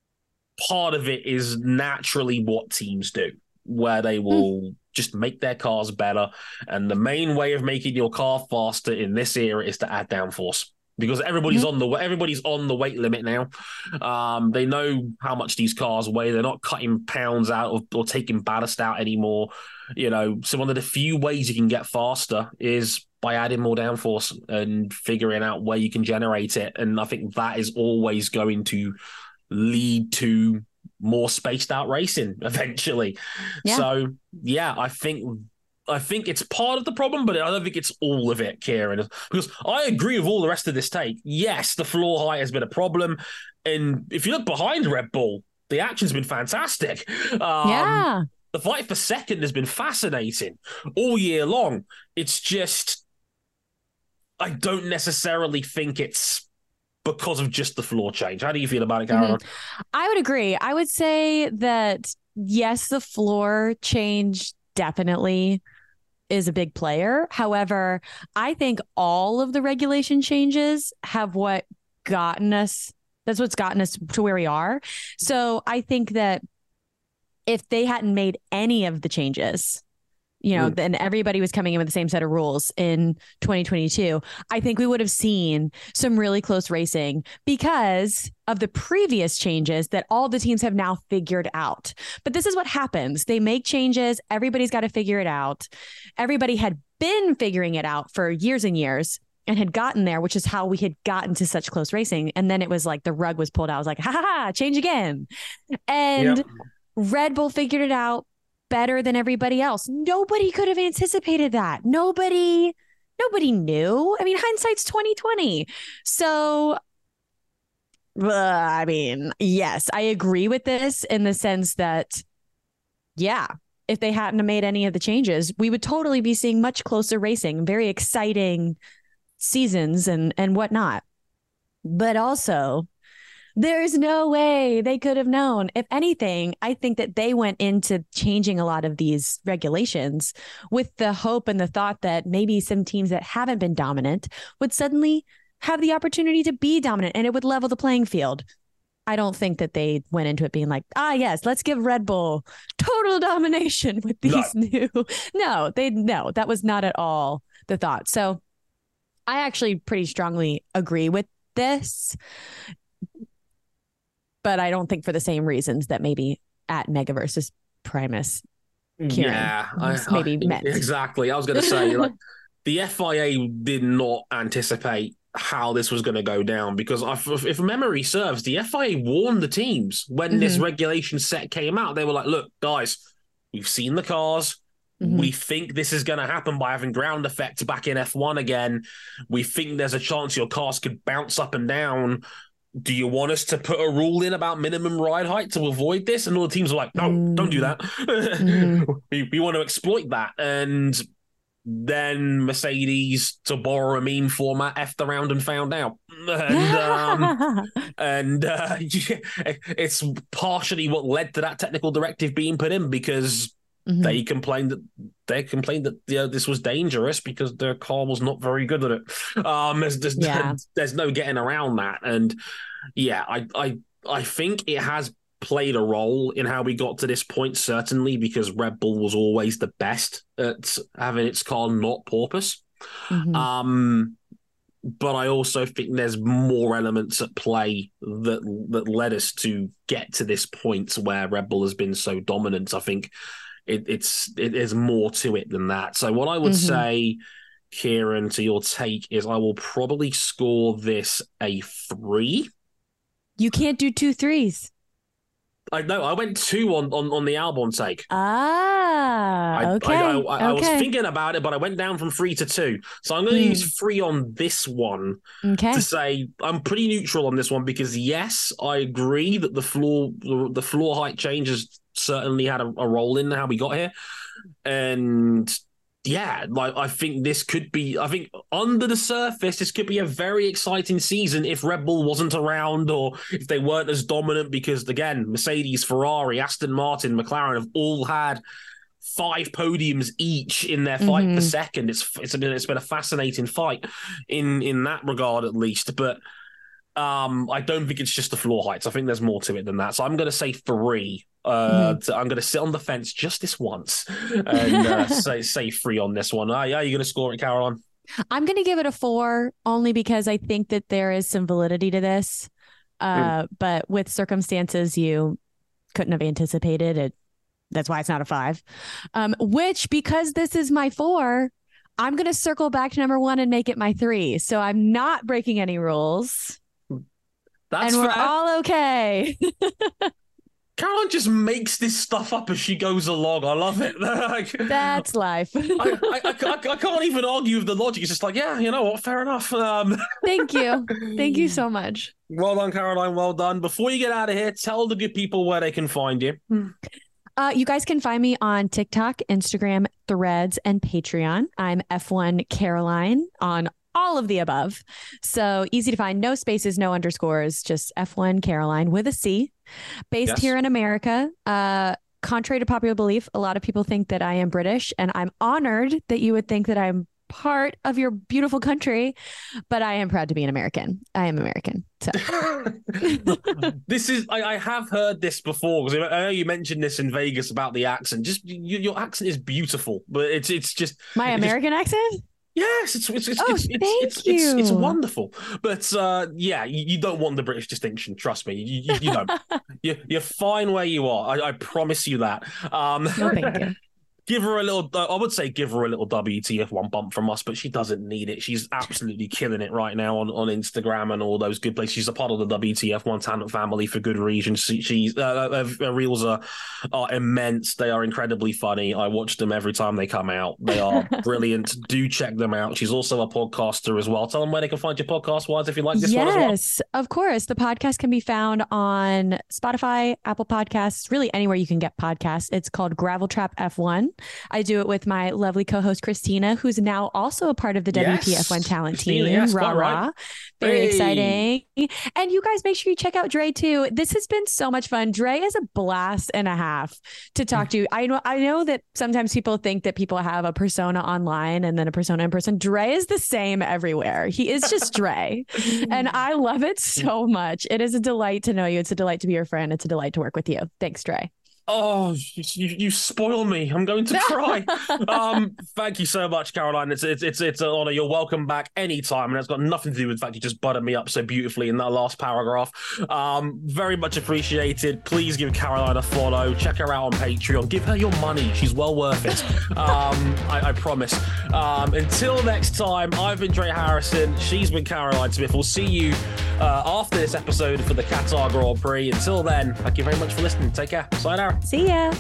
part of it is naturally what teams do, where they will mm. just make their cars better. And the main way of making your car faster in this era is to add downforce, because everybody's mm-hmm. on the everybody's on the weight limit now. Um, they know how much these cars weigh. They're not cutting pounds out or, or taking ballast out anymore. You know, so one of the few ways you can get faster is by adding more downforce and figuring out where you can generate it. And I think that is always going to lead to more spaced out racing eventually. Yeah. So, yeah, I think I think it's part of the problem, but I don't think it's all of it, Kieran. Because I agree with all the rest of this take. Yes, the floor height has been a problem. And if you look behind Red Bull, the action's been fantastic. Um, yeah. The fight for second has been fascinating all year long. It's just, I don't necessarily think it's because of just the floor change. How do you feel about it, Caroline? Mm-hmm. I would agree. I would say that, yes, the floor change definitely is a big player. However, I think all of the regulation changes have what gotten us, that's what's gotten us to where we are. So I think that if they hadn't made any of the changes, you know, mm. then everybody was coming in with the same set of rules in twenty twenty-two, I think we would have seen some really close racing because of the previous changes that all the teams have now figured out. But this is what happens. They make changes. Everybody's got to figure it out. Everybody had been figuring it out for years and years and had gotten there, which is how we had gotten to such close racing. And then it was like the rug was pulled out. I was like, ha ha, ha change again. And yep. Red Bull figured it out better than everybody else. Nobody could have anticipated that. Nobody, nobody knew. I mean, hindsight's twenty twenty. So, uh, I mean, yes, I agree with this in the sense that, yeah, if they hadn't made any of the changes, we would totally be seeing much closer racing, very exciting seasons and, and whatnot. But also, there's no way they could have known. If anything, I think that they went into changing a lot of these regulations with the hope and the thought that maybe some teams that haven't been dominant would suddenly have the opportunity to be dominant and it would level the playing field. I don't think that they went into it being like, ah, yes, let's give Red Bull total domination with these no. new. No, they no, that was not at all the thought. So I actually pretty strongly agree with this. But I don't think for the same reasons that maybe at Mega versus Primus, Kieran yeah, I, maybe I, meant. Exactly. I was going to say, like, the F I A did not anticipate how this was going to go down because if, if memory serves, the F I A warned the teams when mm-hmm. this regulation set came out. They were like, look, guys, we've seen the cars. Mm-hmm. We think this is going to happen by having ground effects back in F one again. We think there's a chance your cars could bounce up and down. Do you want us to put a rule in about minimum ride height to avoid this? And all the teams are like, no, mm. don't do that. Mm. we, we want to exploit that. And then Mercedes, to borrow a meme format, effed around and found out. And, um, and uh, yeah, it's partially what led to that technical directive being put in because mm-hmm. they complained that they complained that you know, this was dangerous because their car was not very good at it. Um, there's there's, yeah. there's no getting around that, and yeah, I I I think it has played a role in how we got to this point. Certainly, because Red Bull was always the best at having its car not porpoise. Mm-hmm. Um, but I also think there's more elements at play that that led us to get to this point where Red Bull has been so dominant. I think. It, it's it is more to it than that. So what I would mm-hmm. say, Kieran, to your take is I will probably score this a three. You can't do two threes. I know. I went two on, on, on the Albon take. Ah, I, okay. I, I, I, okay. I was thinking about it, but I went down from three to two. So I'm going to mm. use three on this one okay. to say I'm pretty neutral on this one because, yes, I agree that the floor the, the floor height changes certainly had a, a role in how we got here. And yeah, like I think this could be, I think under the surface, this could be a very exciting season if Red Bull wasn't around or if they weren't as dominant because, again, Mercedes, Ferrari, Aston Martin, McLaren have all had five podiums each in their fight mm-hmm. per second. It's it's been, it's been a fascinating fight in, in that regard, at least. But um, I don't think it's just the floor heights. I think there's more to it than that. So I'm going to say three. Uh, mm-hmm. to, I'm going to sit on the fence just this once and uh, say say three on this one. Uh, yeah, you're going to score it, Caroline? I'm going to give it a four only because I think that there is some validity to this. Uh, mm. But with circumstances you couldn't have anticipated it. That's why it's not a five. Um, which, because this is my four, I'm going to circle back to number one and make it my three. So I'm not breaking any rules. That's and we're fair. all okay. Caroline just makes this stuff up as she goes along. I love it. Like, That's life. I, I, I, I can't even argue with the logic. It's just like, yeah, you know what? Fair enough. Um, Thank you. Thank you so much. Well done, Caroline. Well done. Before you get out of here, tell the good people where they can find you. Uh, you guys can find me on TikTok, Instagram, Threads, and Patreon. I'm F one Caroline on all of the above. So easy to find. No spaces, no underscores, just F one Caroline with a C. Based yes. here in America. Uh, contrary to popular belief, a lot of people think that I am British, and I'm honored that you would think that I'm part of your beautiful country, but I am proud to be an American. I am American. So this is, I, I have heard this before, because I know you mentioned this in Vegas about the accent. Just you, your accent is beautiful, but it's it's just my American just, accent. Yes, it's it's it's oh, it's, thank it's, you. it's, it's wonderful. But uh, yeah, you, you don't want the British distinction. Trust me, you, you, you don't. you, you're fine where you are. I, I promise you that. Um, no, thank you. Give her a little, I would say give her a little W T F one bump from us, but she doesn't need it. She's absolutely killing it right now on, on Instagram and all those good places. She's a part of the W T F one talent family for good reason. She, she's, uh, her reels are, are immense. They are incredibly funny. I watch them every time they come out. They are brilliant. Do check them out. She's also a podcaster as well. Tell them where they can find your podcast wise if you like this yes, one as well. Yes, of course. The podcast can be found on Spotify, Apple Podcasts, really anywhere you can get podcasts. It's called Gravel Trap F one. I do it with my lovely co-host Christina, who's now also a part of the yes. W T F one talent Christina, team. Yes, rah rah. Right. Very hey. exciting. And you guys make sure you check out Dre too. This has been so much fun. Dre is a blast and a half to talk to. I know I know that sometimes people think that people have a persona online and then a persona in person. Dre is the same everywhere. He is just Dre. And I love it so much. It is a delight to know you. It's a delight to be your friend. It's a delight to work with you. Thanks, Dre. Oh, you, you spoil me. I'm going to cry. um, thank you so much, Caroline. It's it's it's it's an honor. You're welcome back anytime, and it's got nothing to do with the fact you just buttered me up so beautifully in that last paragraph. Um, very much appreciated. Please give Caroline a follow. Check her out on Patreon. Give her your money. She's well worth it. Um, I, I promise. Um, until next time, I've been Dre Harrison. She's been Caroline Smith. We'll see you uh, after this episode for the Qatar Grand Prix. Until then, thank you very much for listening. Take care. Sayonara. See ya.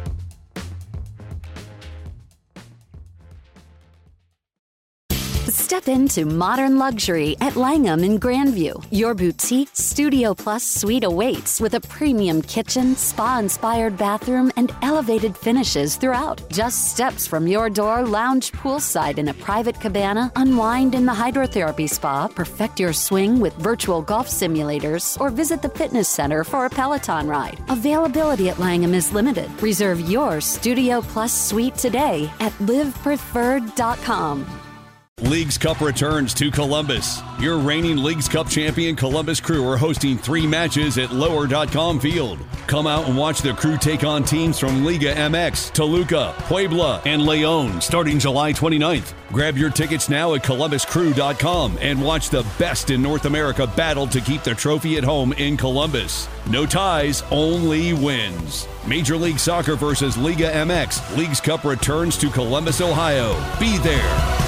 Step into modern luxury at Langham in Grandview. Your boutique Studio Plus suite awaits with a premium kitchen, spa-inspired bathroom, and elevated finishes throughout. Just steps from your door, lounge poolside in a private cabana, unwind in the hydrotherapy spa, perfect your swing with virtual golf simulators, or visit the fitness center for a Peloton ride. Availability at Langham is limited. Reserve your Studio Plus suite today at live preferred dot com. Leagues Cup returns to Columbus. Your reigning Leagues Cup champion Columbus Crew are hosting three matches at lower dot com field. Come out and watch the Crew take on teams from Liga M X, Toluca, Puebla, and León starting July twenty-ninth. Grab your tickets now at columbus crew dot com and watch the best in North America battle to keep the trophy at home in Columbus. No ties, only wins. Major League Soccer versus Liga M X. Leagues Cup returns to Columbus, Ohio. Be there.